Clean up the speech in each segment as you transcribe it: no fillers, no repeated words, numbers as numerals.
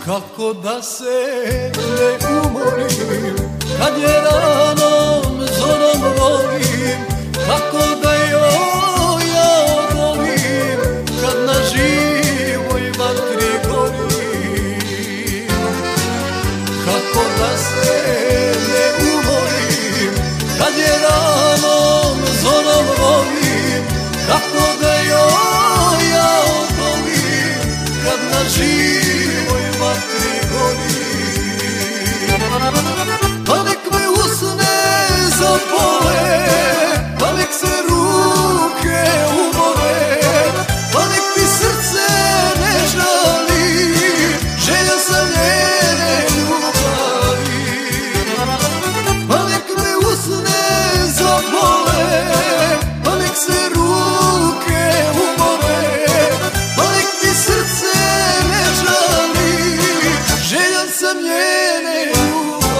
Kako da se ne umorim kad je ranom zorom volim, kako da joj ja odolim kad na živoj vatri gorim. Kako da se ne umorim kad je ranom zorom volim, kako da joj ja odolim kad na živoj vatri gorim. Pa nek me usne zabole, pa nek se ruke umore, pa nek mi srce ne žali, želja sam njene ljubavi. Pa nek me usne zabole, pa nek se ruke umore, pa nek mi srce ne žali, želja sam njene ljubavi.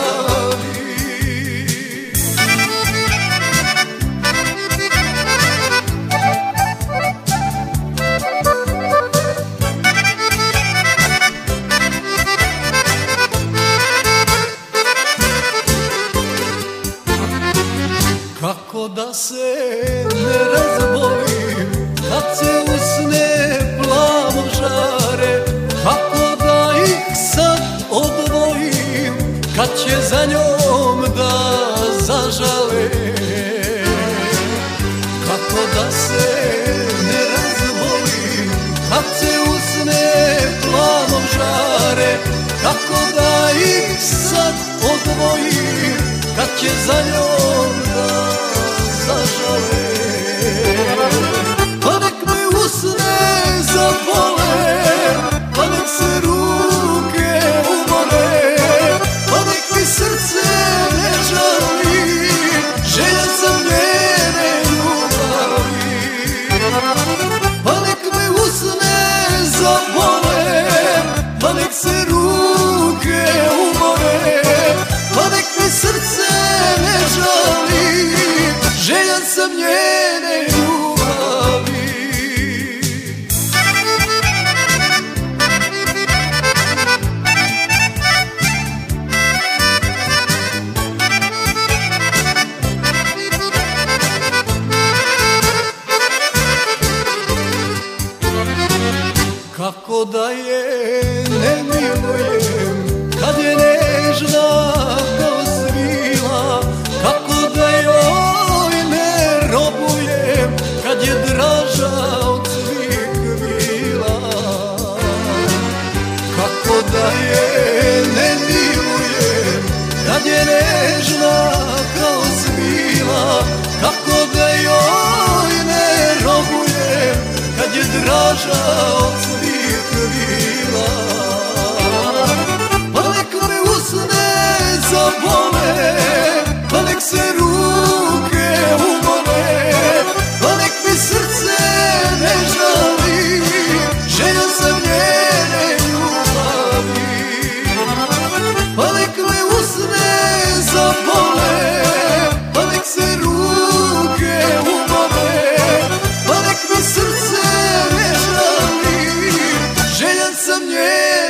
Kako da se ne razbolim kad se usne plavo žare, kako da ih sad odvojim kad će za njom da zažale. Kako da se ne razbolim kad se usne plavo žare, kako da ih sad odvojim kad će za njom da zažale. Pa nek me usne zabole, pa nek se ruke umore, pa nek mi srce ne žali, želja sam njene ljubavi. Pa nek me usne zabole, pa nek se ruke umore, pa nek mi srce ne žali, željan sam njene ljubavi. Kako da je ne milujem kad je nežna kao svila, kako da joj ne robujem kad je draža od svih krila. Kako da je ne milujem kad je nežna kao svila, kako da joj ne robujem kad je draža od svih krila. Pa nek me usne zabole, pa nek se ruke umore, pa nek mi srce ne žali, želja sam njene ljubavi. Pa nek me usne zabole, pa nek se ruke umore, pa nek mi srce ne žali, željan sam njene.